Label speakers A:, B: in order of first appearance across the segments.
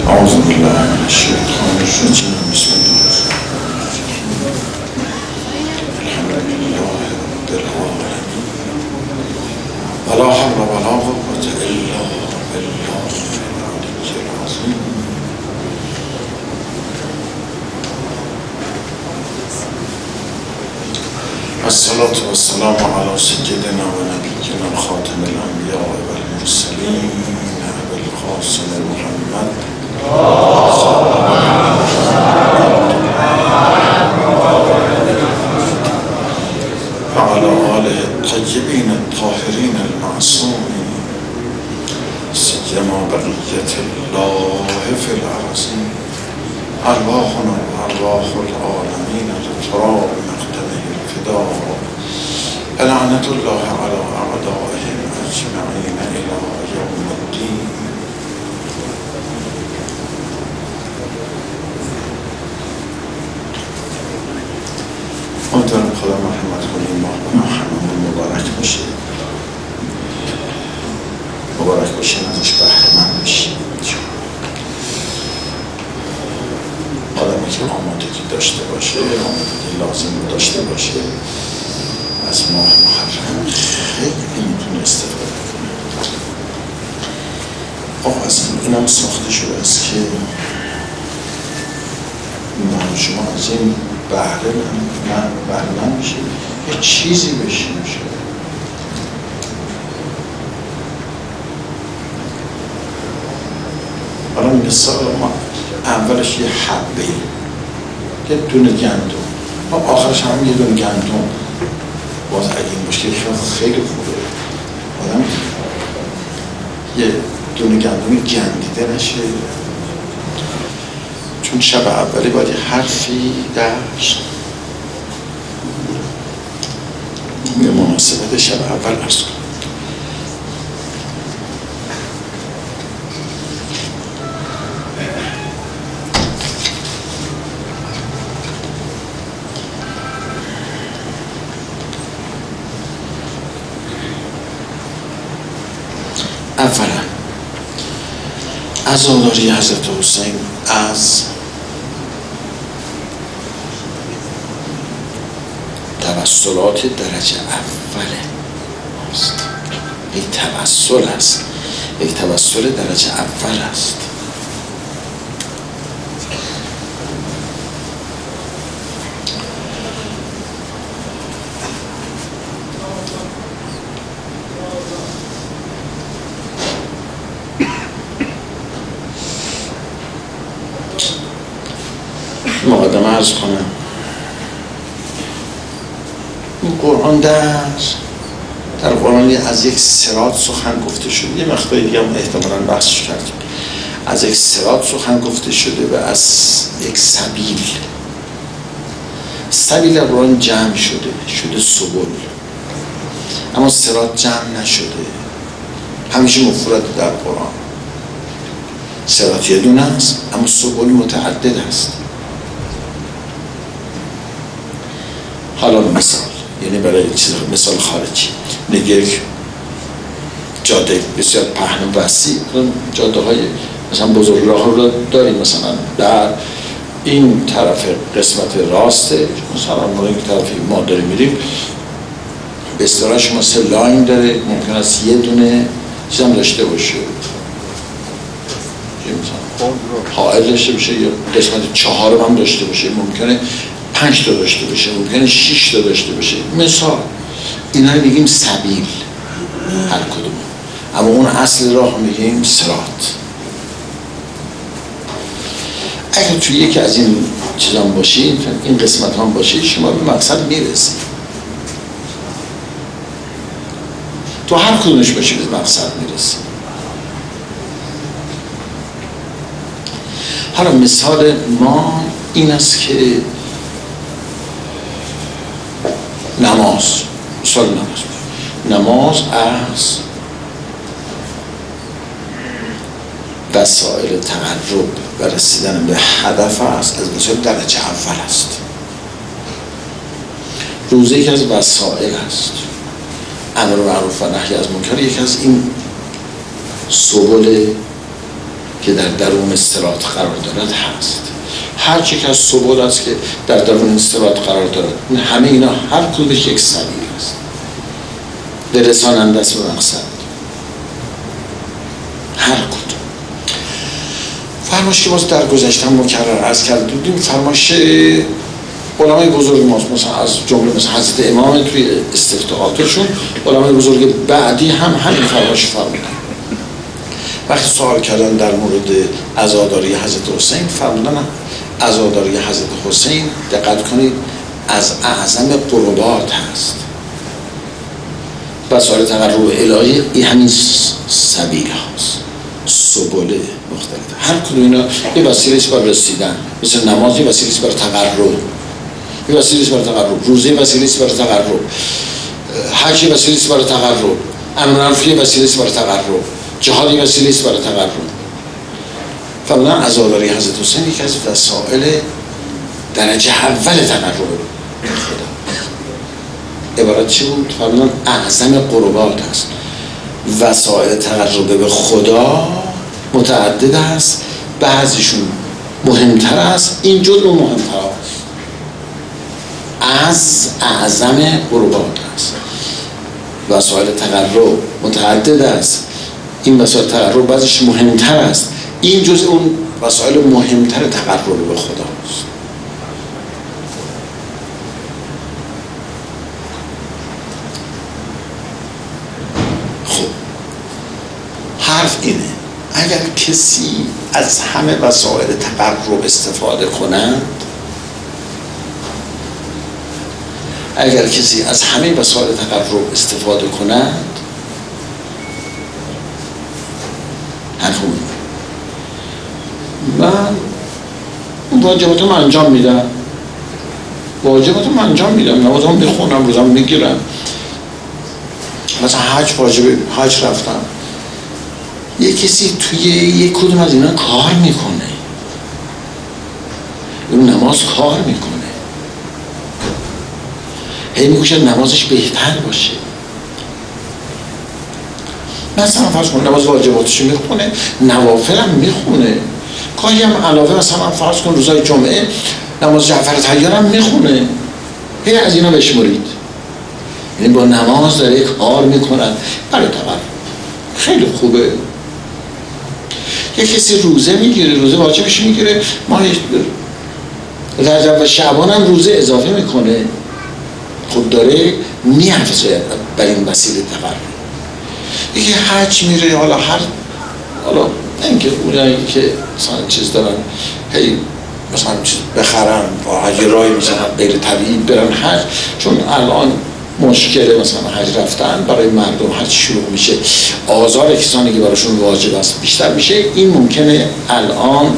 A: أعوذ بالله من الشيطان الرجيم. بسم الله الرحمن الرحيم. الحمد لله رب العالمين ولا حول ولا قوة إلا بالله العلي العظيم. الصلاة والسلام على سيدنا ونبينا الخاتم الأنبياء والمرسلين أبي القاسم محمد وعلى آله الطيبين الطاهرين المعصومين سيما بقية الله في الأرضين. أرواحنا وأرواح العالمين لتراب مقدمه الفداء. لعنة الله على أعدائهم أجمعين إلى يوم الدين. امیدوارم خدا مرحمت کنیم، ماه هممون مبارک باشه، مبارک باشیم، ازش بهره مند بشیم. آدمی که آمادگی داشته باشه، آمادگی لازم داشته باشه، از ماه محرم خیلی میتونه استفاده کنه. آقا اصلا اینم ساخته شده است که شما از این بهره من میشه یه چیزی بشین شده. حالا مثال ما اولش یه حبه، یه دونه گندم، ما آخرش هم یه دونه گندم. باز اگه این مشکل خیلی خوبه آدم یه دونه گندم گندیده نشه، چون شب اولی باید یه حرفی داشت به مناسبت شب اول عرض کنم. اولا عزاداری حضرت حسین از توسلات درجه اوله است. یک توسل است، یک توسل درجه اول است. مقدمه عرض کنم، این قرآن در قرآن از یک صراط سخن گفته شده، یه مقداری دیگه هم احتمالاً بحثش کردیم. از یک صراط سخن گفته شده و از یک سبیل در قرآن جمع شده سبل، اما صراط جمع نشده، همیشه مفرد در قرآن. صراط یه دونه است اما سبل متعدد است. حالا مثال، یعنی برای مثال خارجی، یک جاده بسیار پهن و وسیع، جاده های مثلا بزرگ راه رو داریم، مثلا در این طرف قسمت راسته، مثلا ما این طرفی ما داریم میریم، به اصطلاح شما 3 لاین داره، ممکن است یه دونه چیز هم داشته باشه، حائل داشته باشه، یا قسمت 4 هم داشته باشه، ممکنه 5 تا داشته باشه، ممکنه 6 تا داشته باشه. مثال اینا رو میگیم سبیل هر کدوم، اما اون اصل راه میگیم صراط. اگر توی یکی از این چیزام باشید، این قسمت هم باشید، شما به مقصد میرسید. تو هر کدومش باشید به مقصد میرسید. حالا مثال ما این است که نماز از وسایل تقرب و رسیدن به هدف است، از وسایل درجه اول است. روزه یکی از وسایل است. امر معروف و نهی از منکر یکی از این سبل که در درون استراحت قرار دارد هست. هر چی که از سبل است که در درون استراحت قرار دارد، این همه اینا هر کدومش یک سبیل است، برساننده است به مقصد. هر کدوم فرمایش که باز در گذشته مکرر عرض کرده بودیم، فرمایش علمای بزرگ ماست، مثلا از جمله مثلا حضرت امام توی استفتاءاتشون، علمای بزرگ بعدی هم همین فرمایش فرمودن. وقتی سوال کردن در مورد عزاداری حضرت حسین، فرمودن عزاداری حضرت حسین دقت کنید از اعظم قربات هست. وسایل تقرب الهی این همین سبیل هست، سبل مختلف. هر کدوم اینا یه وسیله است برای رسیدن، مثل نماز یه وسیله است برای تقرب، یه وسیله است برای تقرب، روزه وسیله است برای تقرب، حج وسیله است برای تقرب، امر معروف وسیله است برای تقرب، جهاد وسیله است برای تقرب. فرمودن عزاداری حضرت حسین یکی از وسایل درجه اول تقرب خدا. عبارت چی بود؟ فرمودن اعظم قربات هست. وسایل تقرب به خدا متعدد است، بعضیشون مهمتر است، این جزء مهمتر است، از اعظم قربات است. وسایل تقرب متعدد است، این وسایل تقرب بعضیش مهمتر است، این جزء اون وسایل مهمتر تقرب به خدا است. خب حرف اینه، اگر کسی از همه وسایل تقرب استفاده کنند، اگر کسی از همه وسایل تقرب استفاده کنند، حرف من واجباتم انجام میدم، انجام میدم، نمازم میخونم، روزم میگیرم، مثلا حج واجبه، حج رفتم. یه کسی توی یک کدوم از اینا کار میکنه، اون نماز کار میکنه، هی میگوشه نمازش بهتر باشه. مثلا فرض کن نماز واجباتش میخونه، نوافل هم میخونه، گاهی هم علاوه مثلا فرض کن روزای جمعه نماز جعفر طیار هم میخونه. هی از اینا بشمرید، یعنی با نماز داره کار میکنن برای تقرب. خیلی خوبه. یه کسی روزه میگیره، روزه واجبش میگیره، ماه رجب و شعبان هم روزه اضافه میکنه، خود داره میحفظه بر این وسیله تقرب. یکی حج میره، حالا نه اینکه اونایی که مثلا چیز دارن هی مثلا چیز بخرن با حج رای مثلا غیر طبیعی برن حج، چون الان مشکل مثلا حج رفتن برای مردم حج شروع میشه، آزار کسانی که براشون واجب است بیشتر میشه. این ممکنه الان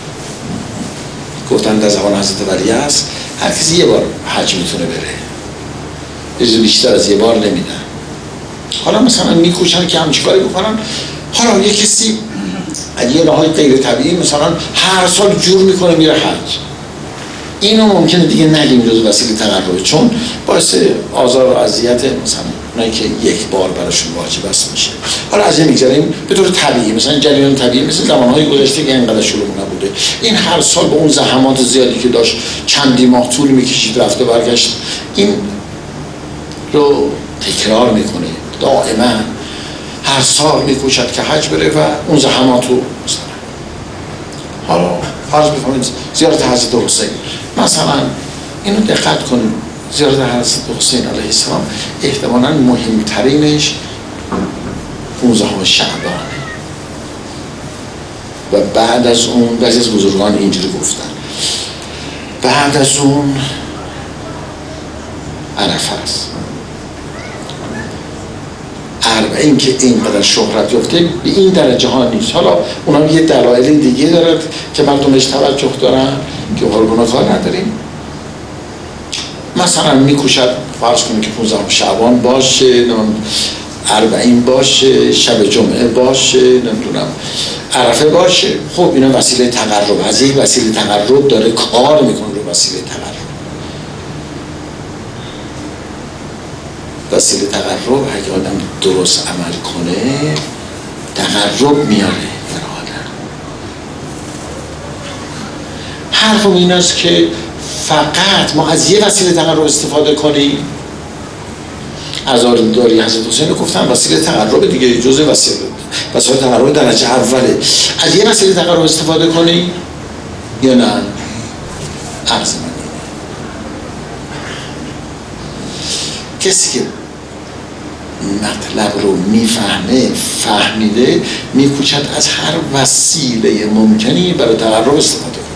A: گفتن در زبان حضرت ولی است هر کسی یه بار حج میتونه بره، بیشتر از یه بار نمیدن. حالا مثلا میکوشن که همچی کاری بکنن. حالا یه کسی از یه راهای غیر طبیعی مثلا هر سال جور میکنه میره حج، اینو ممکنه دیگه نگیم جز وسیله تقربه، چون باعث آزار و اذیت مثلا اونایی که یک بار براشون واجب است میشه. حالا از این میگذاریم به طور طبیعی، مثلا جریان طبیعی مثل زمانهای گذشته که اینقدر شلوغ نبوده، این هر سال با اون زحمات زیادی که داشت چندی ماه طول میکشید رفته برگشت، این رو تکرار میکنه دائما، هر سال میکوشد که حج بره و اون زحمات رو مثلا. حالا فرض بفهمید زیارت حضرت حسین مثلا، اینو دقت کنید، زیارت حضرت حسین علیه السلام احتمالاً مهمترینش 15 شعبانه و بعد از اون بعضی از بزرگان اینجوری گفتن، بعد از اون عرفه است. این که اینقدر شهرت یافته به این درجه ها نیست. حالا اونا یه دلایل دیگه دارد که مردمش توجه دارن که حالا کار نداریم. مثلا میکوشد فرض کنیم که 15 شعبان باشه، اربعین باشه، شب جمعه باشه، نمیدونم عرفه باشه. خب اینا وسیله تقرب، از یک وسیله تقرب داره کار میکنه رو وسیله تقرب. وسیله تقرب اگه آدم درست عمل کنه تقرب میاره در آدم. حرف این است که فقط ما از یه وسیله تقرب استفاده کنیم. عزاداری حضرت حسین رو گفتم وسیله تقرب دیگه، جزء وسیله تقرب درجه اوله. از یه وسیله تقرب استفاده کنیم یا نه؟ عرض من کسی که مطلب رو میفهمه، فهمیده، میکوشد از هر وسیله ممکنی برای تقرب استفاده کنه.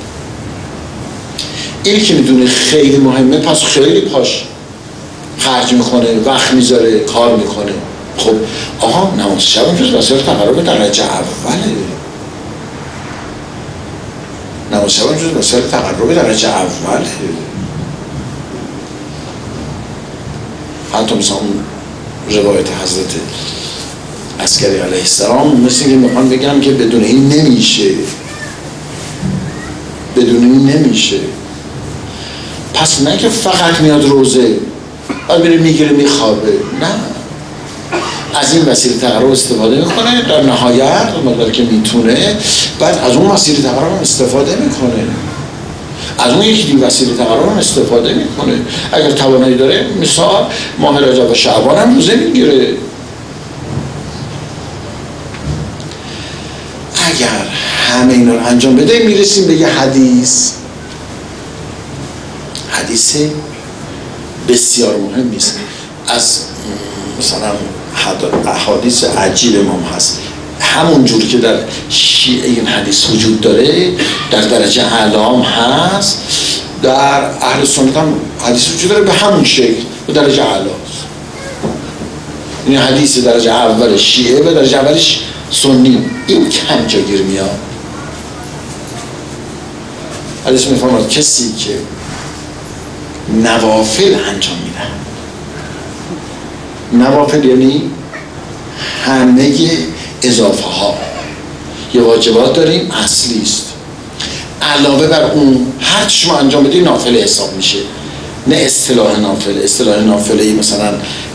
A: اینی که میدونه خیلی مهمه پس خیلی پاش خرج میکنه، وقت میذاره، کار میکنه. خب آها نماز شب هم جز وسیله تقرب درجه اوله. نماز شب هم جز وسیله تقرب درجه اوله. حتی مثلا روایت حضرت عسکری علیه السلام مثل که میخوان بگم که بدون این نمیشه، بدون این نمیشه. پس نه که فقط میاد روزه بعد میره میگیره میخوابه، نه، از این وسیله تقرب استفاده میکنه، در نهایت مقدار که میتونه بعد از اون وسیله تقرب استفاده میکنه، از اون یکی دیگه وسیله تقرب استفاده میکنه. اگر توانایی داره مثال ماه رجب و شعبان هم روزه میگیره. اگر همه اینا رو انجام بده میرسیم به یه حدیث بسیار مهم است. از مثلا احادیث عجیب امام هست، همون جوری که در شیعه این حدیث وجود داره در درجه اعلام هست، در اهل سنت هم حدیث وجود داره به همون شکل به درجه اعلاست. این حدیث درجه اول شیعه و درجه اولش سنی، این کم جا گیر میاد. حدیث میفرماید کسی که نوافل انجام میدن، نوافل یعنی همه اضافه ها، یه واجبات داریم اصلی است، علاوه بر اون هر چی شما انجام بدید نافله حساب میشه. نه اصطلاح نافله، اصطلاح نافله مثلا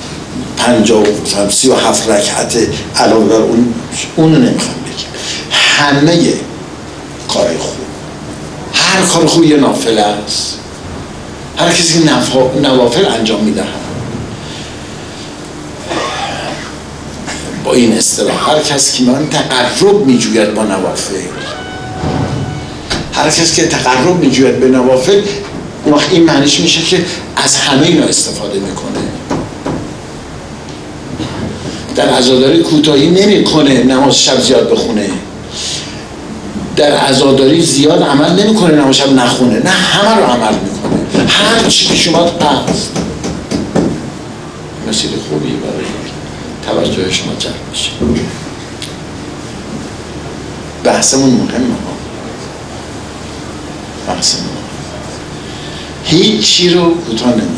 A: 37 رکعت علاوه بر اون نمیخوام بگیم. همه کارهای خوب، هر کار خوب یه نافله است. هر کسی که نوافل انجام میده با این اصطلاح، هر کسی که من تقرب میجوید با نوافل، هر کسی که تقرب میجوید به نوافل، این معنیش میشه که از همه اینا استفاده میکنه. در عزاداری کوتاهی نمیکنه، نماز شب زیاد بخونه، در عزاداری زیاد عمل نمیکنه، نماز شب نخونه، نه، همه رو عمل میکنه. هر چی پیش اومد هست. مسئله خوبی برای توجه شما جلب بشه. بحثمون مهمه ها، بحثمون هیچ چی رو کوتاه نمیاد.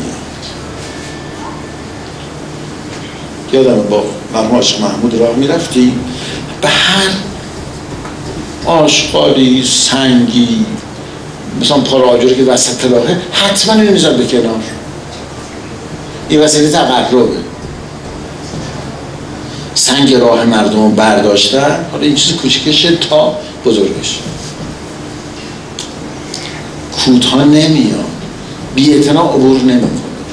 A: یادم با مرحوم عاشق محمود راه میرفتی، به هر آشغالی سنگی مثلا پاراجوری که وسط راهه حتما اینو میذار به کنار. این وسیله تقربه. سنگ راه مردم رو برداشتن، حالا این چیز کوچکشه تا بزرگش، کوتاه نمیاد، بی اعتنا عبور نمیکنه.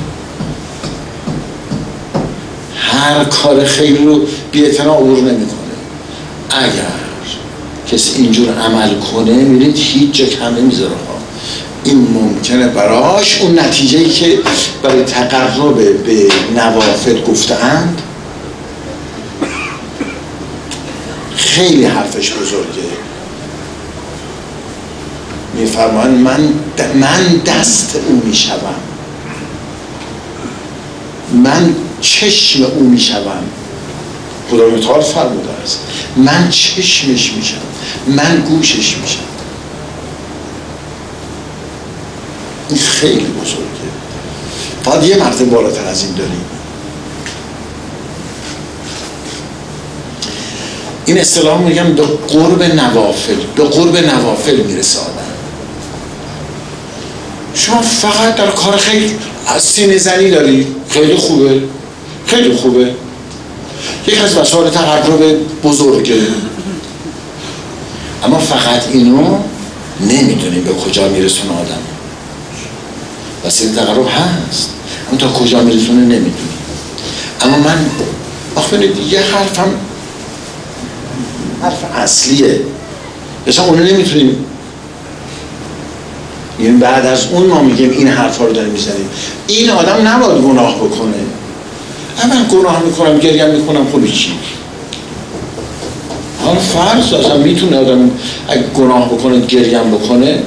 A: هر کار خیلی رو بی اعتنا عبور نمیکنه. اگر کسی اینجور عمل کنه میرید هیچ جا کم نمیذاره. این ممکنه براش اون نتیجه‌ای که برای تقرب به نوافل گفته‌اند خیلی حرفش بزرگه. میفرمایند من دست او میشوم، من چشم او میشوم. خدا متعال فرموده است من چشمش میشم، من گوشش میشم. این خیلی بزرگه. باید یه مرتبه بالاتر از این داریم. این اصطلاح میگم به قرب نوافل میرسه آدم. شما فقط در کار خیلی از سینه زنی داری، خیلی خوبه، خیلی خوبه، یک از وسایل تقرب بزرگه، اما فقط اینو نمیدونیم به کجا میرسونه آدم. وسیله تقرب هست اما تا کجا میرسونه نمیدونیم. اما من آخه یه حرف اصلیه، مثلا اونو نمیتونیم، یعنی بعد از اون ما میگیم این حرفا رو داریم میزنیم. این آدم نباید گناه بکنه. من گناه میکنم، گریه میکنم، خب چی؟ حالا فرض اصلا میتونه آدم اگه گناه بکنه گریه بکنه،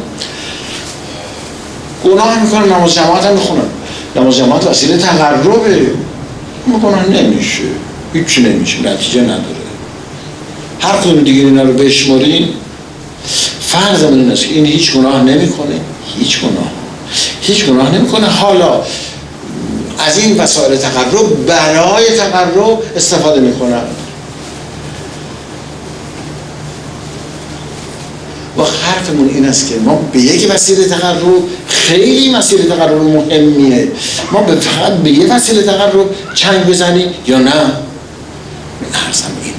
A: گناه میکنم، نماز جماعت هم میخونم، نماز جماعت وسیله تقربه، اما گناه نمیشه، هیچی نمیشه، نتیجه نداره. هر کدوم دیگه اینا رو بشمارین فرضمون این است که این هیچ گناه نمیکنه، هیچ گناه نمیکنه. حالا از این وسایل تقرب برای تقرب استفاده میکنن. و حرفمون این است که ما به یک وسیله تقرب، خیلی وسیله تقرب مهمیه، ما فقط به یک وسیله تقرب چنگ بزنیم یا نه. عرضم اینه،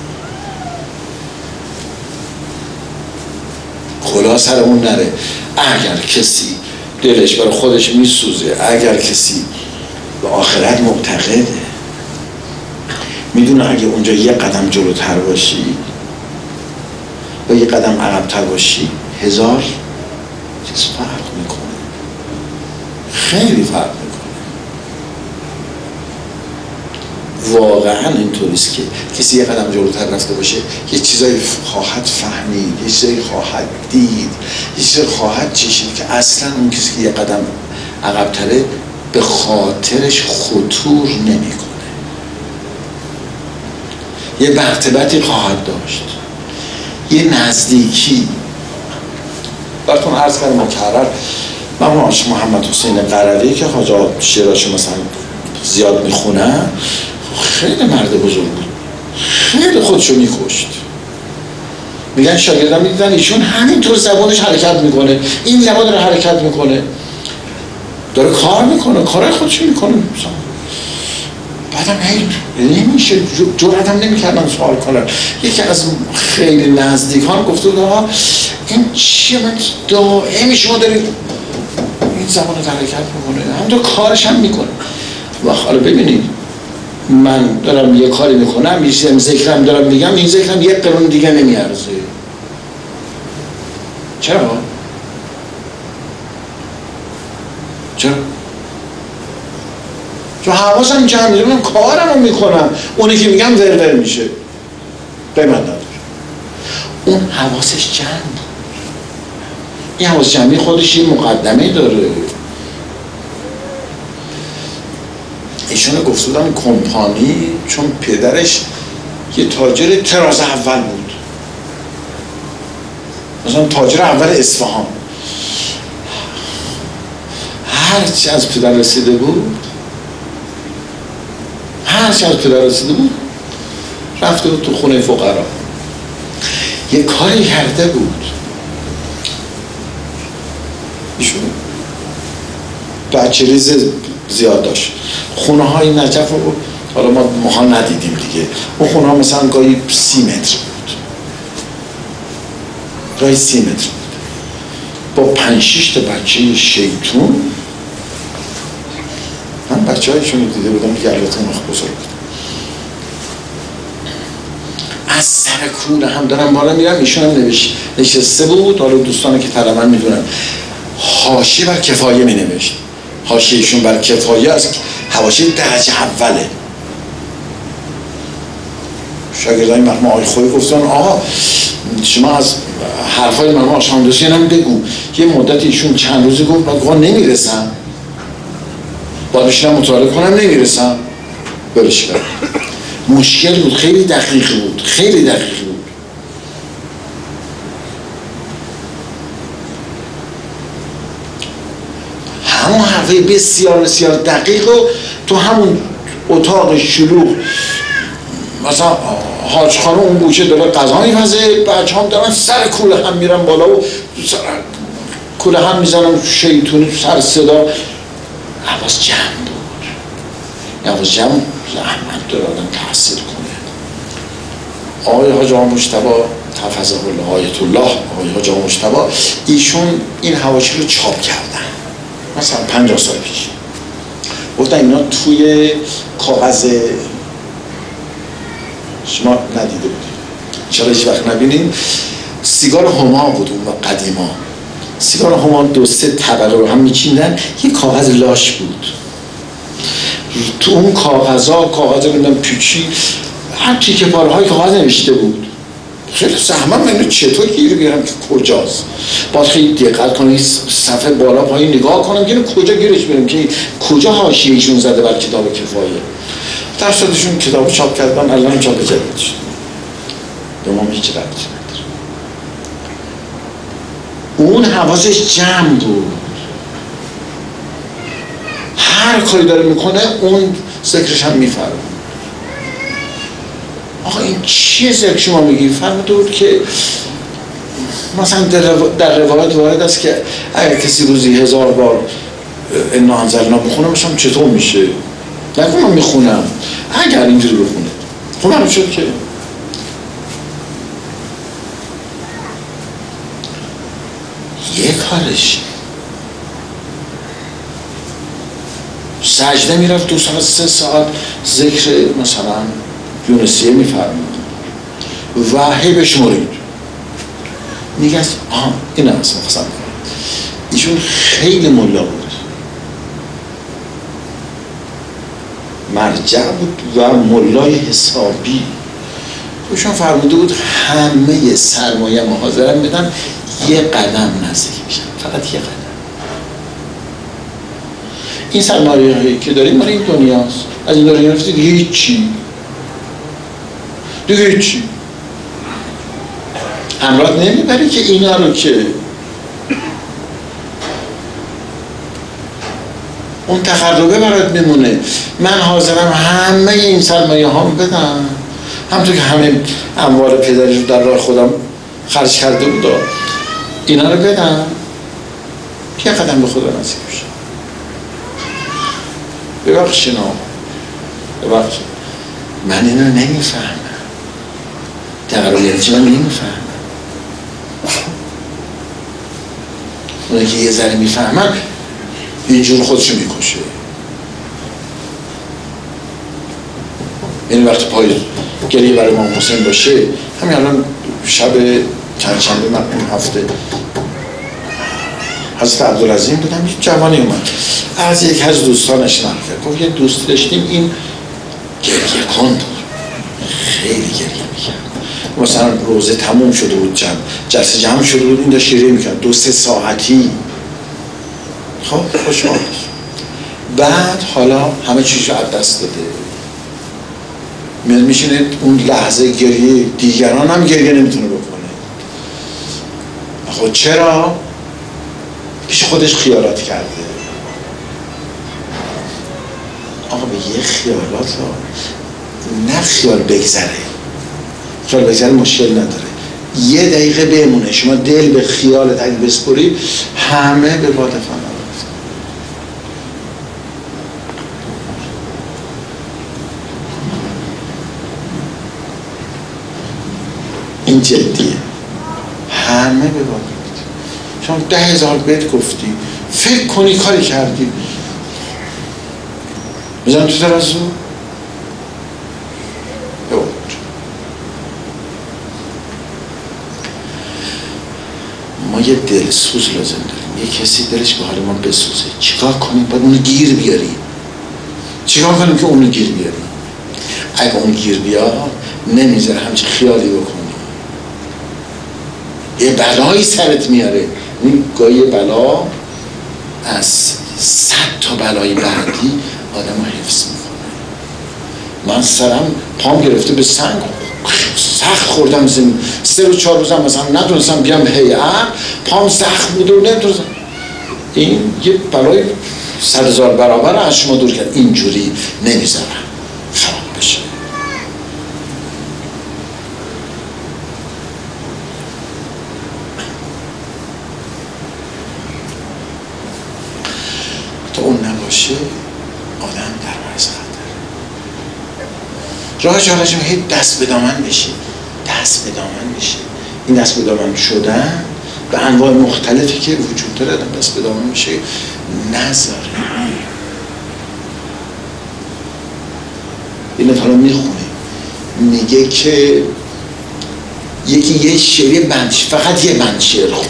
A: کلا سرمون نره. اگر کسی دلش برای خودش میسوزه، اگر کسی به آخرت معتقده، میدونه اگه اونجا یه قدم جلوتر باشی و یه قدم عقب‌تر باشی 1000 چیز فرق میکنه، خیلی فرق میکنه. واقعا اینطوریست که کسی یه قدم جلوتر رفته باشه یه چیزایی خواهد فهمید، یه چیزایی خواهد دید، یه چیزایی خواهد چشید که اصلا اون کسی که یه قدم عقب‌تره به خاطرش خطور نمیکنه. یه مرتبتی خواهد داشت، یه نزدیکی. براتون عرض کردم مکرر، من محمد حسین قرضی که حاجا شعراشو مثلا زیاد میخونم، خیلی مرد بزرگ بود، خیلی خودشو میکشت. میگن شاگردان میدیدن ایشون همینطور زبانش حرکت میکنه، این زبان رو حرکت میکنه، داره کار میکنه، کارهای خودشو میکنه. بعدم نمیشه، جرأت هم نمیکردن سوال کنن. یکی از خیلی نزدیکان گفته بود آقا این چیه، من دائمی شما دارید این زبان رو حرکت میکنه، همونطور کارش هم میکنه. و حالا ببینید من دارم یه کاری میکنم، یه ذکرم دارم میگم، این ذکرم یک قرون دیگه نمیارزه. چرا؟ چون حواسم جمع میدونم، کارم رو میکنم، اونی که میگم ورور میشه، قیمت نداره. اون حواسش جمع بود. این حواس جمعی خودش یه مقدمه داره. ایشون گفته بودم کمپانی، چون پدرش یه تاجر تراز اول بود، مثلا تاجر اول اصفهان، هرچی از پدر رسیده بود رفته بود تو خونه فقرا، یه کاری کرده بود. ایشون بچه ریز زیاد داشت، خونه های نجف رو حالا ما ندیدیم دیگه، اون خونه ها مثلا گاهی 30 متر بود، گاهی 30 متر بود، با 5-6 تا بچه شیطون. من بچه هایشون رو دیده بودم که البته نخ بزرگ بود، از سر کوله هم دارم بالا میرم. ایشون هم نشسته بود، حالا دوستانی که طرفن میدونن حاشیه بر کفایه می نوشت. حاشیه ایشون بر کفایه از حواشی درجه اوله. شاگردای مرحوم آقای خویی گفتن آقا شما از حرفای مرحوم آقا شامدوستی هم بگو. یه مدت ایشون چند روزی گفت من گفت نمیرسم، باید بشینم مطالعه کنم، نمیرسم، برش برم. مشکل بود، خیلی دقیق بود. همون حرفه بسیار دقیق و تو همون اتاق شلوغ، مثلا حاج خانم اون گوشه داره غذا می‌پزه، بچه هم دارن سر کوله هم میرن بالا و سر کوله هم میزنن شیطونی تو سر صدا. حواس جمع بود، حواس جمع زحمت داره آدم تحصیل کنه. آقای حاج آقا مجتبی حفظه الله آیت الله آقای حاج آقا مجتبی، ایشون این حواشی رو چاپ کردن مثلا 50 سال پیش. گفتن اینا توی کاغذ، شما ندیده بودید انشاءالله هیچ وقت نبینید، سیگار هما بود اون قدیما، سیگار هما 2-3 طبقه رو هم میچیندن، یه کاغذ لاش بود، تو اون کاغذ بودن پیچی، هر تیکه پاره های کاغذ نوشته بود. خیلی سهمم اینو چطور گیر بیارم که کجاست، باید خیلی دقت کنم صفحه بالا پایین نگاه کنم که کجا گیرش بیارم، که کجا حاشیه‌ایشون زده بر کتاب کفایه. در صدشون کتاب چاپ کردن، الان چاپ جدید شد، به ما هیچ ربطی نداره. اون حواسش جمع بود، هر کاری داره میکنه اون ذکرش هم میفرمه. آقا این چیه ذکر شما میگی؟ فرموده بود که مثلا در روایت وارد است که اگر کسی روزی 1000 بار انا انزلنا بخونه مثلا چطور میشه؟ نگو من میخونم، اگر اینجوری بخونه خب من شد که یه کارش سجده میرفت 2 ساعت 3 ساعت ذکر مثلا یونسیه میفرمود و هی بشمارید میگه این هم اصلا خواستم ایشون خیلی ملا بود، مرجع بود و ملای حسابی. ایشون فرموده بود همه سرمایه حاضرم بدن یه قدم نزدیک میشن، فقط یه قدم. این سرمایه هایی که داریم مال این دنیاست، از این دنیا رفتید هیچی دیگه، هیچی همراه نمیبری که اینا رو که اون تقربه برات میمونه. من حاضرم همه این سرمایه هام بدم، همونطور که همه اموال پدری رو در راه خودم خرج کرده بود اینا رو بدم، یه قدم به خدا نزدیک بشم. ببخشید من اینو نمیفهمم، تقربه یعنی چی من نمیفهمم. اونایی که یه ذره میفهمن اینجور خودشو میکشه. یعنی وقتی پای گریه برای امام حسین باشه، همین الان شب چند شنبه من اون هفته حضرت عبدالعظیم بودم، یه جوانی اومد از یک از دوستانش نقل کرد، گفت یه دوست داشتیم این گریه کن بود، خیلی گریه میکرد، مثلا روزه تموم شده بود، جلسه جمع شده بود، این داشت گریه میکرد 2-3 ساعتی. خب خوشحال بعد حالا همه چیز رو از دست داده، میشینه اون لحظه گریه دیگران هم گریه نمیتونه بکنه. خب چرا؟ پیش خودش خیالات کرده. آقا به یه خیالات نه خیال بگذره، خیال بگذره مشکل نداره، یه دقیقه بمونه، شما دل به خیالت اگه بسپری همه به باد فنا رفت. این جدیه، همه به باد رفت. شما 10,000 بیت گفتی، فکر کنی کاری کردی، بزن تو ترازو ما یه دلسوز لازم داریم، یه کسی دلش به حال ما بسوزه. چیکار کنیم؟ باید اونو گیر بیاریم. چیکار کنیم که اونو گیر بیاریم؟ اگه اون گیر بیاد نمیذاره همچه خیالی بکنی، یه بلایی سرت میاره. این گاهی بلا از 100 تا بلای بعدی آدم رو حفظ میکنه. من سرم پام گرفته به سنگ، سخت خوردم زمین، 3 و 4 روزم مثلا نتونستم بیام هیئت، پام سخت بود و نتونستم. این یه بلای 100,000 برابر از شما دور کرد. اینجوری نمیذارم خراب بشه. تا اون نباشه آدم در معرض خطر. راه جالجم هی دست به دامن بشه، دست به دامن بشه. این دست به دامن شدن به انواع مختلفی که وجود داره آدم دست به دامن میشه نذاره. این حالا میخونه میگه که یکی یه شعری فقط یه بند شعر خوند،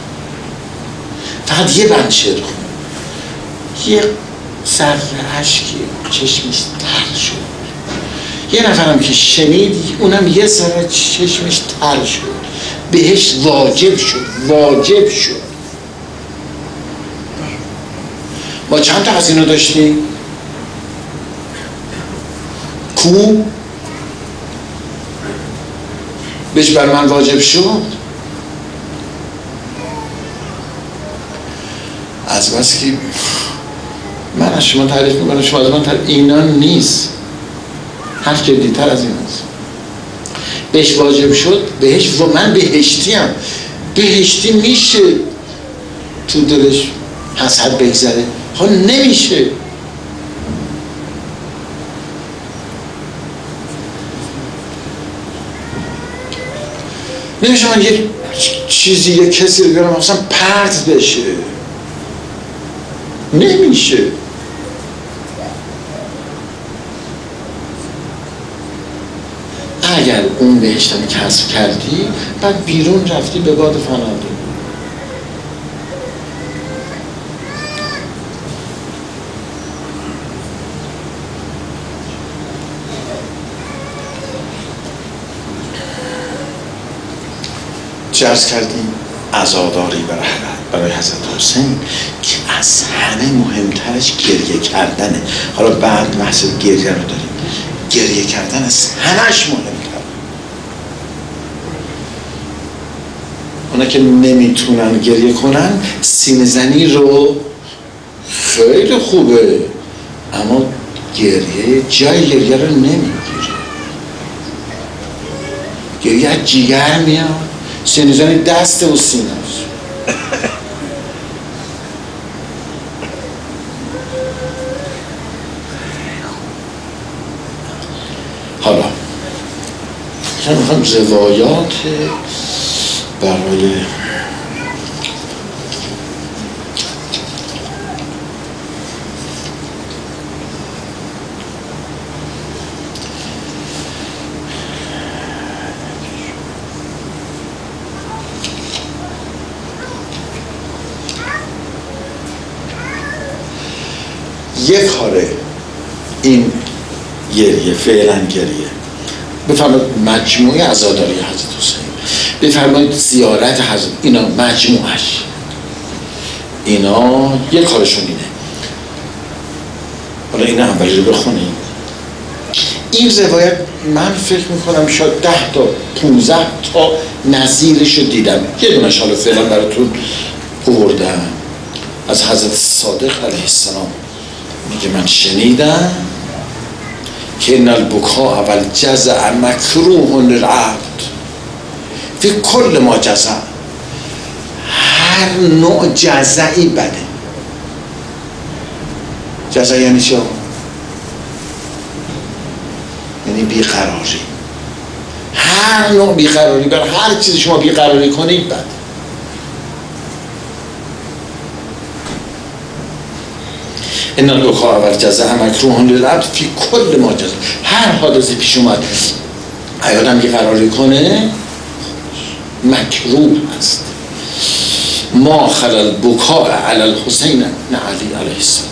A: فقط یه بند شعر خوند، یه سر اشکی چشمش تر شد. یه نفرم که شنید اونم یه سر چشمش تر شد، بهش واجب شد. ما چند تا از اینو داشتیم؟ کو بهش بر من واجب شد. از بس که من از شما تعریف میکنم، شما از من تعریف، اینا نیست، حرف جدی‌تر از این است. بهش واجب شد، بهش و من بهشتیم. بهشتی میشه تو دلش حسد بگذره؟ ها نمیشه. نمیشه من یه چیزی یه کسی رو بیارم مثلا پرت بشه، نمیشه. اگر اون بهشتن کسب کردی بعد بیرون رفتی به باد فناده. چه عرض کردیم؟ عزاداری برای حضرت حسین که از همه مهمترش گریه کردنه. حالا بعد بحث گریه رو داریم. گریه کردن از همهش مهمتر. اونا که نمیتونن گریه کنن سینه زنی رو خیلی خوبه، اما جای گریه رو نمیگیره. گریه از جیگر میاد، سینه زنی دست و سینه است. حالا من میخوام روایات برای یک کاره این گریه، فعلا گریه، بفرمایید مجموعه عزاداری حضرت حسین، بفرمایید زیارت حضرت، اینا مجموعش، اینا یک کارشون اینه. حالا این اولی رو بخونیم. این روایت من فکر میکنم شاید 10 تا 15 تا نظیرش رو دیدم، یه دونش حالا فعلا براتون آوردم از حضرت صادق علیه السلام. میگه من شنیدم که ان البکاء والجزع مکروه للعبد فی کل ما جزع. هر نوع جزعی بده. جزع یعنی چه؟ یعنی بیقراری. هر نوع بیقراری، بر هر چیزی شما بیقراری کنید بده. ان البکاء والجزع مکروه للعبد فی کل ما جزع. هر حادثه پیش اومد آدم بیقراری کنه مکروه است. ما خلا البکاء علی الحسین ابن علی علیه السلام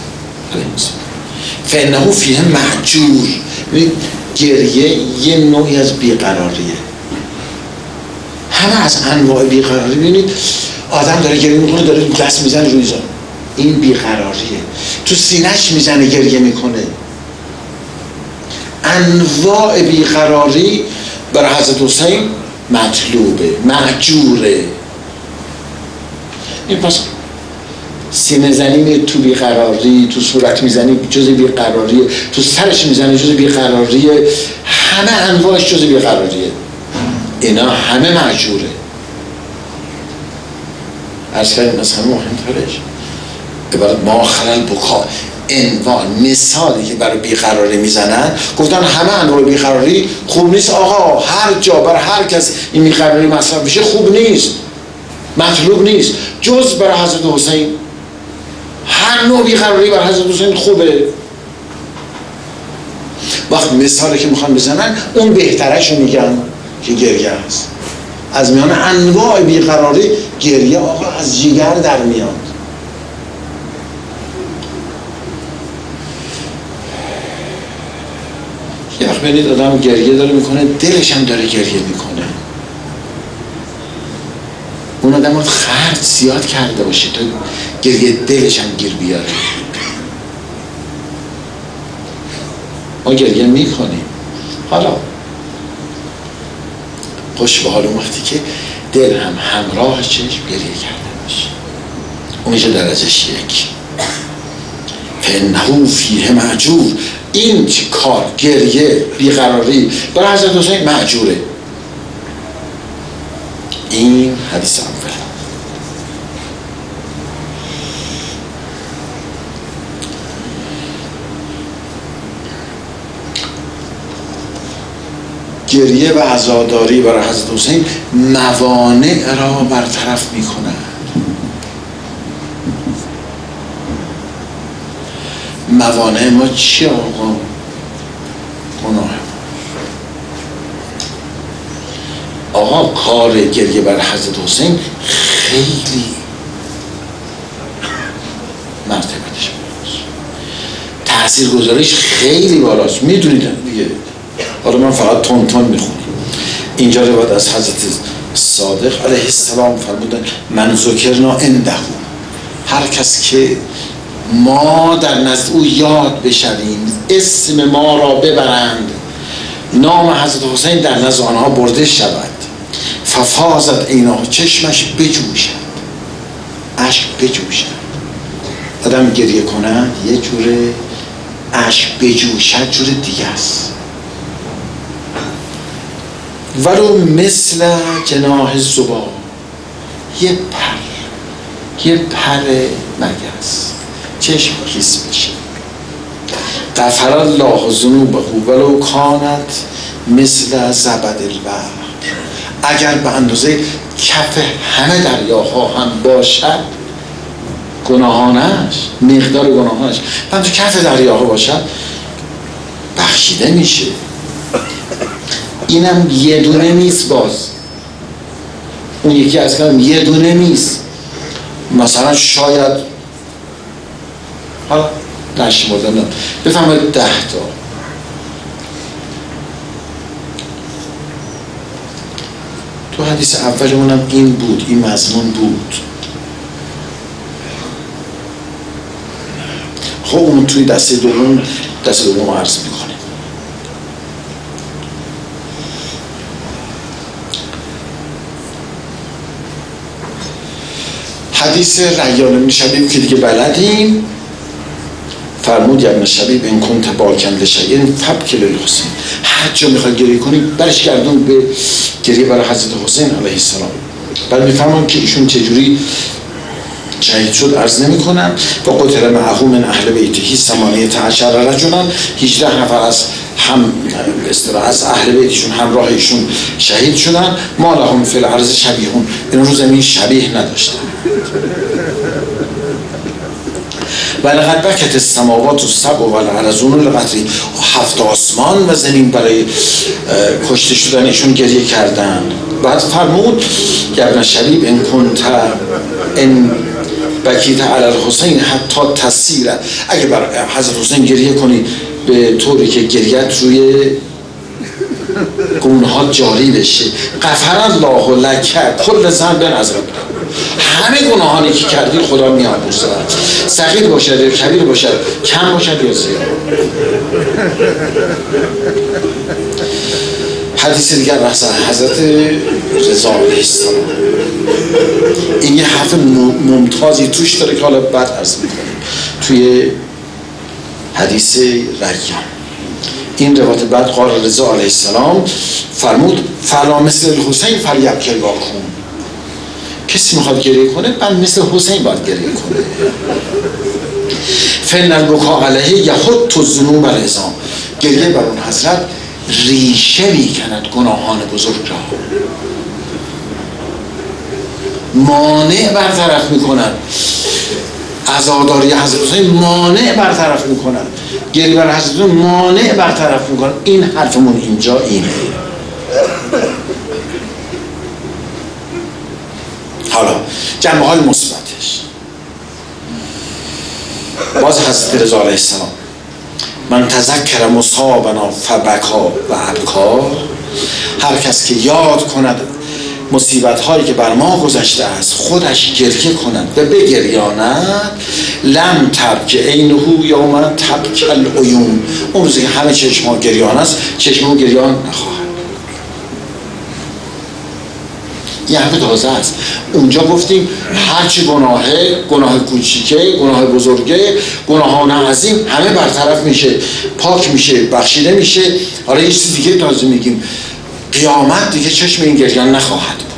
A: فانه فیه محجور. گریه یه نوعی از بیقراریه. همه از انواع بیقراری. ببینید آدم داره گریه میکنه، داره دست میزنه روی زانو، این بیقراریه. تو سینه‌اش میزنه گریه میکنه. انواع بیقراری برای حضرت حسین مطلوبه، مأجوره. این پس سینه زنی میره تو بیقراری، تو صورت میزنی جز بیقراریه، تو سرش میزنی جز بیقراریه، همه انواعش جز بیقراریه. اینا همه مأجوره. عرض کردیم از همه مهمترش عبارت ما خلل بکا، انواع مثالی که برای بیقراری میزنن، گفتن همه انواع بیقراری خوب نیست آقا، هر جا برای هر کس این بیقراری مصرف بشه خوب نیست، مطلوب نیست، جز برای حضرت حسین هر نوع بیقراری برای حضرت حسین خوبه. وقت مثالی که میخوان بزنن اون بهترش رو میگن که گریه است. از میان انواع بیقراری گریه آقا از جگر در میاد. یه وقت بینید آدم گریه داره میکنه، دلش هم داره گریه میکنه. اون آدم باید خرج زیاد کرده باشه تا گریه دلش هم گیر بیاره. ما گریه میکنیم، حالا خوش به حال اون وقتی که دل هم همراه چشم گریه کرده باشه. اون میشه درجهش یک. فانه فیه مأجور، این کار گریه بیقراری برای حضرت حسین مأجوره. این حدیث اول. گریه و عزاداری برای حضرت حسین موانع را برطرف می کند. موانع ما چی آقا؟ گناه. آقا کار گریه برای حضرت حسین خیلی مرتبهش بالاست، تأثیر گذاریش خیلی بالاست. میدونید دیگه، حالا من فقط تون تون میخونم. اینجا روایت از حضرت صادق علیه السلام فرمودن من ذکرنا عنده، هر کس که ما در نزد او یاد بشویم، اسم ما را ببرند، نام حضرت حسین در نزد آنها برده شود، ففاضت عیناه، چشمش بجوشد، اشک بجوشد. آدم گریه کنند یه جوره، اشک بجوشد جور دیگه است. ولو مثل جناح الذباب، یه پر مگس چشم کیس بشه. غفر الله ذنوبه ولو کانت مثل زبد البحر، اگر به اندازه کف همه دریاها هم باشد، گناهانش، مقدار گناهانش من تو کف دریاها باشد، بخشیده میشه. اینم یه دونه نیست، باز اون یکی از کلام یه دونه نیست. مثلا شاید حالا نشمردم بفهمید 10 تا. تو حدیث اولمونم این بود، این مضمون بود. خب اون توی دسته دوم عرض میکنه. حدیث ریان بن شبیب که دیگه بلدیم، فرمود ابن شبیب ان کنت باکن لشیء فبکی للحسین، هر جا میخوای گریه کنی برش گردون به گریه برای حضرت حسین علیه السلام. بعد میفهمم که ایشون چجوری شهید شد عرض نمی کنم. و قتل معه من اهل بیته 18 رجلا، 18 نفر از اهل بیتشون همراه ایشون شهید شدن. ما لهم فی الارض شبیهون، این رو زمین شبیه نداشتن. و لقد بکت السماوات السبع و الارضون لقتلی، 7 آسمان و زمین برای کشته شدن ایشون گریه کردن. بعد فرمود که ابن شبیب ان کنت ان بکیت علی الحسین حتی تسیره، اگه بر حضرت حسین گریه کنی به طوری که گریت روی گونه‌ها جاری بشه، غفر الله لک کل ذنب از ربک، همه گناهانی که کردی خدا می‌آمرزد، صغیر باشد یا کبیر باشد، کم باشد یا زیاد. حدیث دیگر بحث حضرت رضا علیه السلام، این یه حرف ممتازی توش داره که حالا بعد عرض می‌کنیم. توی حدیث ریان این روایت بعد قال رضا علیه السلام فرمود فلا مثل الحسین فلیبکی واکون، کسی میخواد گریه کنه بعد مثل حسین باید گریه کنه. فن البکا علیه یحط الذنوب العظام. گریه بر اون حضرت ریشه میکند گناهان بزرگ را، مانع برطرف میکنند. عزاداری حضرت حسین مانع برطرف میکنند، گریه بر حضرت حسین مانع برطرف میکنند. این حرفمون اینجا اینه. حالا جنبه های مثبتش، باز حضرت رضا علیه السلام من تذکر مصابنا فبکا و ابکا، هر کس که یاد کند مصیبت هایی که بر ما گذشته است خودش گریه کند و بگریاند، لم تبک عینه یوما تبک العیون، اون روزی که همه چشم ها گریان است چشم ها گریان نخواهد. این حرف تازه است. اونجا گفتیم هرچی گناه کوچیکه، گناه بزرگه، گناهان عظیم همه برطرف میشه، پاک میشه، بخشیده میشه. حالا یه چیز دیگه تازه میگیم، قیامت دیگه چشم این گریان نخواهد بود.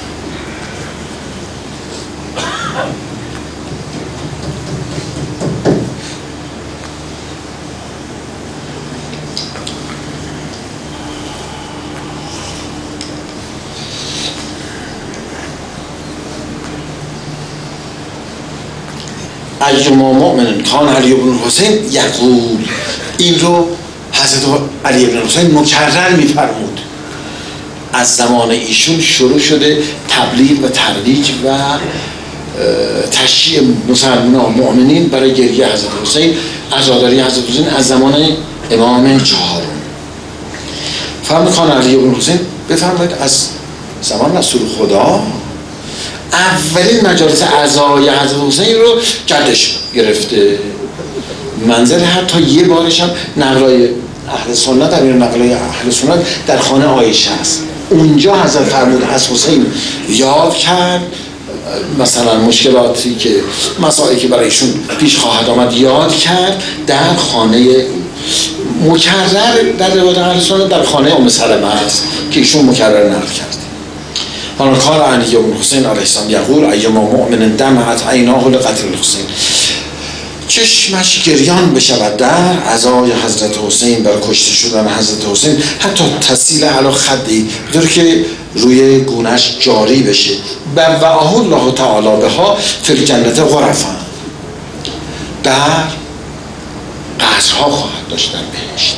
A: ایما مؤمن کان علی بن حسین یقول، این رو حضرت علی بن حسین مکرر میفرمود. از زمان ایشون شروع شده تبلیغ و ترویج و تشجیع مسلمانان مؤمنین برای گریه حضرت حسین، عزاداری حضرت حسین از زمان امام چهارم. فرمود کان علی بن حسین، بفرمایید از زمان رسول خدا اولین مجالس عزای حضرت حسین رو جدش گرفته. منزل حتی یه بارش هم نقلای اهل سنت، در نقلای اهل سنت در خانه عایشه است. اونجا حضرت فرمود از حسین یاد کرد، مثلا مشکلاتی که مسائلی که برایشون پیش خواهد آمد یاد کرد در خانه مکرر در روایت اهل سنت در خانه ام سلمه است که ایشون مکرر نقل کرد. حالا کار علی بن حسین علیه السلام یقول ایما مؤمن دمعت عیناه لقتل الحسین، چشمش گریان بشود در عزای حضرت حسین، بر کشته شدن حضرت حسین، حتی تسیل علی خدی، بطور که روی گونهش جاری بشه. بوأه الله تعالی بها فی الجنت غرفا، در قصرها خواهد داشت در بهشت.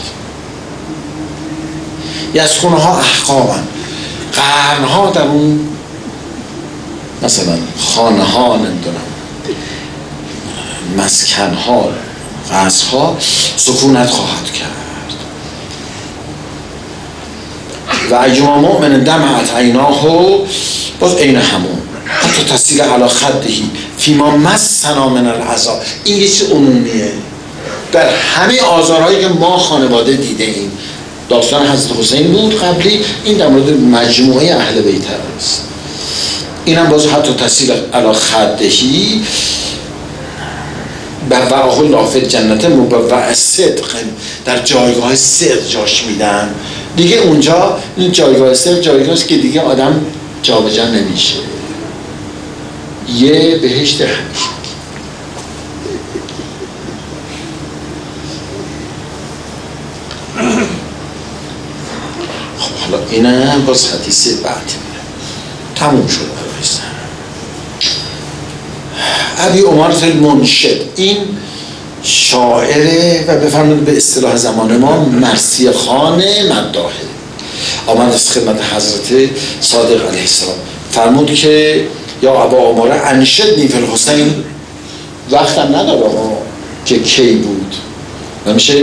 A: یسکنها احقابا، قرنها در اون مثلا خانه ها، نمیدونم مسکن ها، قصرها سکونت خواهد کرد. و ایما مؤمن دمعت عیناه، باز عین همون، حتی تسیل علی خدهی فیما مسنا من العذاب. این یه چیز عمومیه در همه آزارهایی که ما خانواده دیده ایم. داستان حضرت حسین بود قبلی، این در مورد مجموعه اهل بیت است. این هم باز حتی تسیل علی خدهی بوأه الله فی الجنت مبوأ صدق، در جایگاه صدق جاش میدن دیگه. اونجا این جایگاه صدق جایگاهی است که دیگه آدم جابجا نمیشه، یه بهشت همیشه. حالا اینم باز حدیث بعد تموم شد. ابی عمارت المنشد، این شاعره و بفرمایید به اصطلاح زمان ما مرثیه خوان مداحه، آمد از خدمت حضرت صادق علیه السلام، فرمود که یا ابا عماره انشدنی فی الحسین، وقتم نداره که کی بود و میشه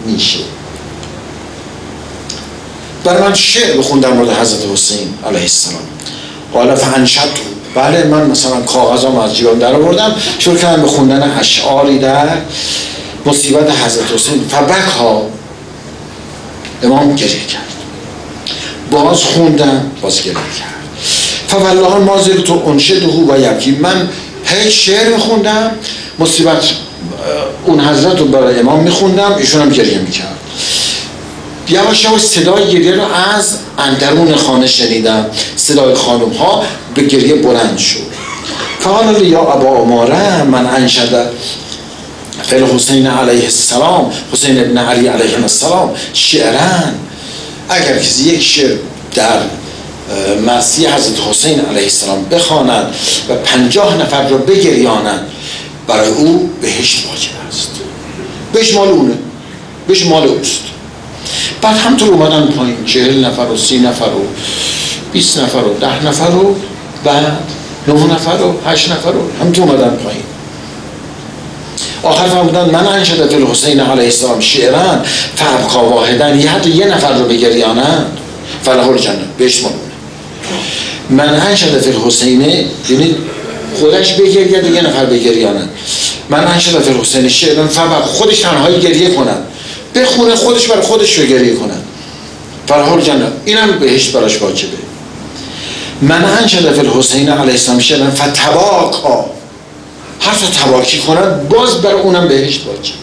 A: برای من شعر بخون در مورد حضرت حسین علیه السلام. حالا فانشدت، بله من مثلا کاغذام از جیبم در آوردم، شروع کردم به خوندن اشعاری در مصیبت حضرت حسین. فبکا، امام گریه کرد، باز خوندم، باز گریه کرد. فوالله ما زلت انشده و یبکی، من هی شعر میخوندم، مصیبت اون حضرت رو برای امام میخوندم، ایشون هم گریه میکرد. یواش یواش صدای گریه رو از اندرون خانه شنیدم، صدای خانم ها به گریه بلند شد. فقال یا ابا عماره من انشد الحسین علیه السلام، حسین ابن علی علیه السلام شعرن. اگر کسی یک شعر در مرثیه حضرت حسین علیه السلام بخواند و 50 نفر را بگریاند، برای او بهشت واجب است. بهش مال اونه، بهش مال اوست. بعد همطور اومدن پایین 40 نفر و 30 نفر و 20 نفر و 10 نفر و بعد 9 نفر و 8 نفر و همطور اومدن پایین. آخر فرمودن من انشد فی الحسین علیه السلام شعرا فابقی واحدا، حتی یه نفر رو بگریانند فله الجنه، بهش مال اونه. من انشد فی الحسین یعنی خودش بگرید و یه نفر بگریانند. من انشد فی الحسین شعرا فبق، خودش تنهایی گریه کنند، بخونه خودش برای خودش رو گریه کنند، فله الجنه، اینم بهشت براش واجبه. من انشد فی الحسین علیه السلام شعرا فتباکا، هر تا تباکی کنند باز برای اونم بهشت واجب.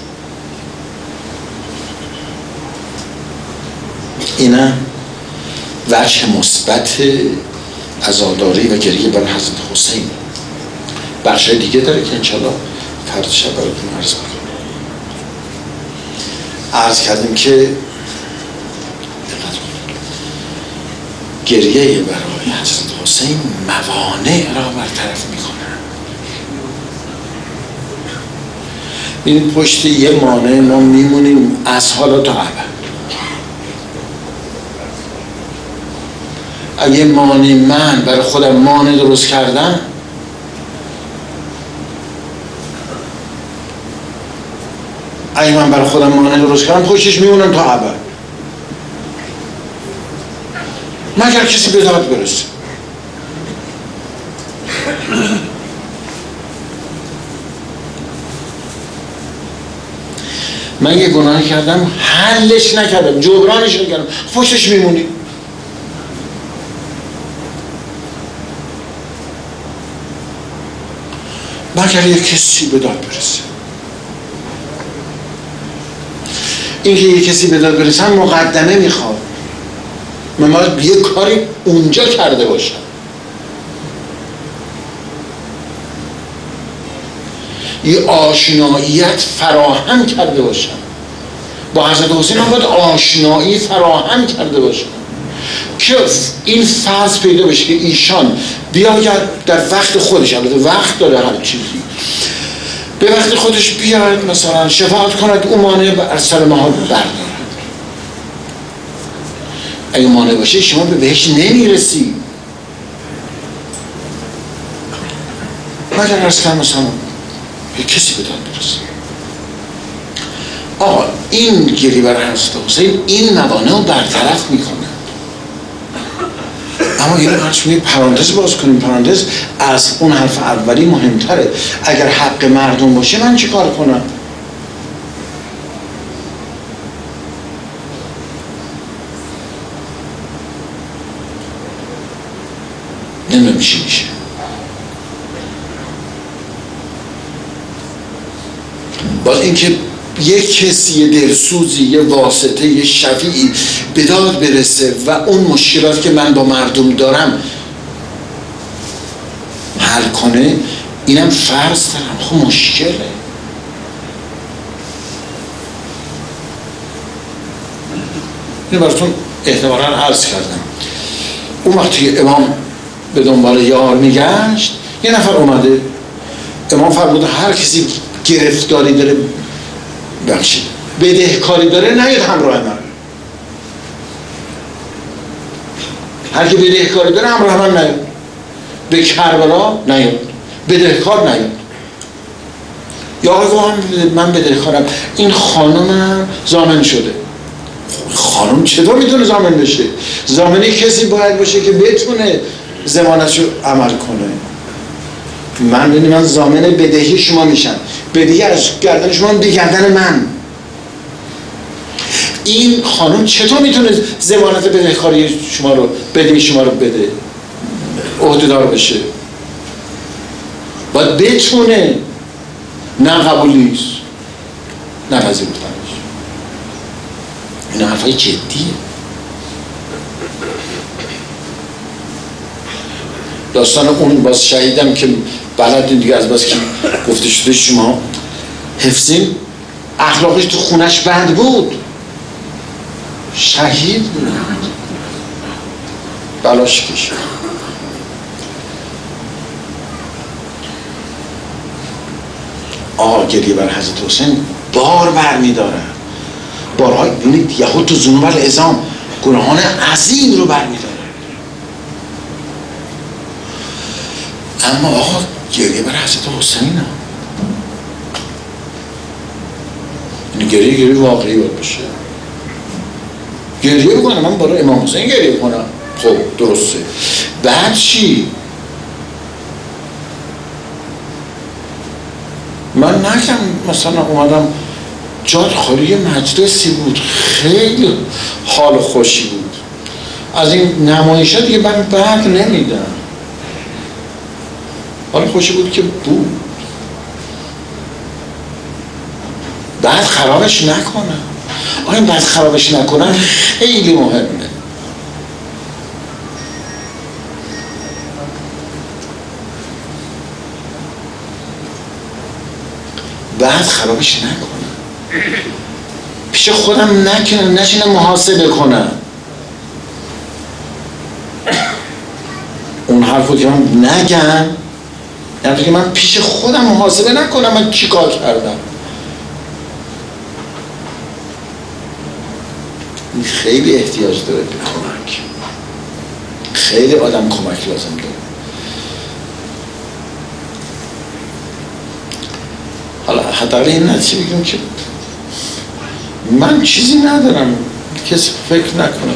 A: اینم وجه مثبت عزاداری و گریه برای حضرت حسین. بخش دیگه داره که انشاءالله فردا شب براتون عرض میکنم. عرض کردیم که گریه برای حضرت حسین موانع را برطرف میکنه. این پشت یه مانع ما میمونیم از حالا تا ابد. اگه مانع من برای خودم مانع درست کردم، اگه من برای خودم مانع درست کردم پشتش میمونم تا ابد، مگر کسی به داد برسه. من یه گناهی کردم حلش نکردم، جبرانش نکردم، پشتش میمونی. مگر یه کسی به داد برسه. اینکه یه کسی به داد برسه مقدمه میخواد. من باید یه کاری اونجا کرده باشم. یه آشناییت فراهم کرده باشم با حضرت حسین. من باید آشنایی فراهم کرده باشم که این فرض پیدا بشه که ایشان بیاید در وقت خودش، البته وقت داره هر چیزی، به وقت خودش بیاید مثلا شفاعت کند، اون مانع از سر ما بردارد. اگه مانع باشه شما به بهش نمیرسی. مگر از کنم مثلا یه کسی به داد برسه. آقا این گری برای حضرت حسین این موانع رو برطرف میکنه. اما اینو هرچی میگه پرانتز باز کنیم. پرانتز از اون حرف اولی مهمتره. اگر حق مردم باشه من چی کار کنم؟ نمیدونم چی میشه. باز اینکه یک کسی، یه دلسوزی، یه واسطه، یه شفیعی به داد برسه و اون مشکلات که من با مردم دارم حل کنه، اینم فرض دارم. خب مشکله. اینو براتون احتمالاً عرض کردم. اون وقتی امام به دنبال یار میگشت، یه نفر اومده، امام فرموده هر کسی گرفتاری داره، بخشید بدهکاری داره، نیاد همراه من. هر کی بدهکاری داره همراه من نیاد. به کربلا نیاد، بدهکار نیاد. یا آقا من بدهکارم، این خانمم ضامن شده. خانم چطور میتونه ضامن بشه؟ ضامنی کسی باید باشه که بتونه ضمانتشو عمل کنه. من ضامن بدهی شما میشم، بدهی از گردن شما به گردن من. این خانم چطور میتونه ضمانت بدهکاری شما رو، بدهی شما رو بده، عهده‌دار بشه؟ باید بتونه. نه قبول نیست، نه پذیرفتنش. این حرفای جدیه. داستان اون باز شهیدم که بلدین دیگه، از بس که گفته شده شما حفظین اخلاقش تو خونش بند بود، شهید بود، بلاش کشید. گریه بر حضرت حسین بار برمی‌دارد، بارهای ببینید یهود تو ذنوب العظام گناهان عظیم رو برمی‌دارد. اما آقا گریه بر حضرت حسین این گریه واقعی باید باشه. گریه بکنم من برای امام حسین گریه بکنم، خب درسته، بعد چی؟ من نکم مثلا اومدم جاد خالی مجلسی بود، خیلی حال خوشی بود، از این نمایشات دیگه من بعد نمیدم، حال خوشی بود که بود، بعد خرابش نکنم. آیا بعد خرابش نکنم خیلی مهمه. بعد خرابش نکنم، پیش خودم نشینم محاسبه کنم. اون حرفو که من نگم یعنی که من پیش خودم محاسبه نکنم من چی کار کردم. این خیلی احتیاج داره به کمک، خیلی آدم کمک لازم داره. حالا حداقل این نتیجه بگیم که من چیزی ندارم، کسی فکر نکنم.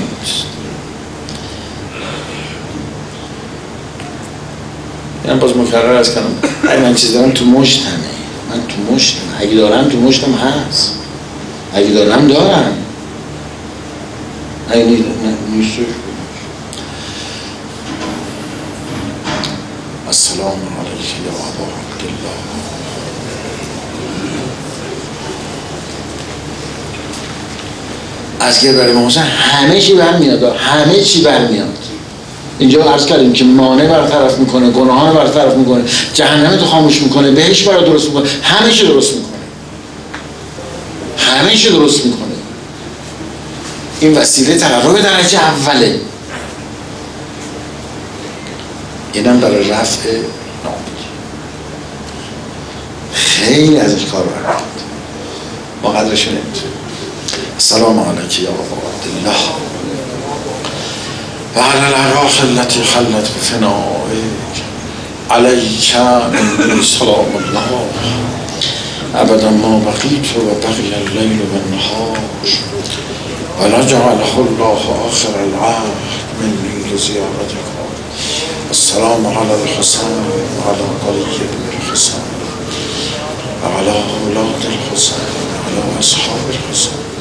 A: یعنی باز مکرر از کنم اگه من چیزی دارم تو مشتمه، من تو مشتم، اگه دارم تو مشتم هست، اگه دارم دارم، اگه نیستش. السلام علیک یا ابا عبدالله. از که برای امام حسین همه چی برمیاد، همه چی برمیاد. اینجا عرض کردیم که مانع برطرف میکنه، گناهان برطرف میکنه، جهنم تو خاموش میکنه، بهش برای درست میکنه، همه چی درست میکنه، همه چی درست میکنه. این وسیله تقرب درجه اوله، اینم برای رفع نابودی. خیلی ازش کار برمیاد، ما قدرش نمیتونیم. السلام علیک یا ابا عبدالله و علی الارواح التي حلت بفنائک علیک منی سلام الله ابدا ما بقیت و بقی اللیل و النهار و لجعله الله آخر العهد منی لزیارتکم. السلام علی الحسین و علی علی بن الحسین و علی اولاد الحسین و علی اصحاب الحسین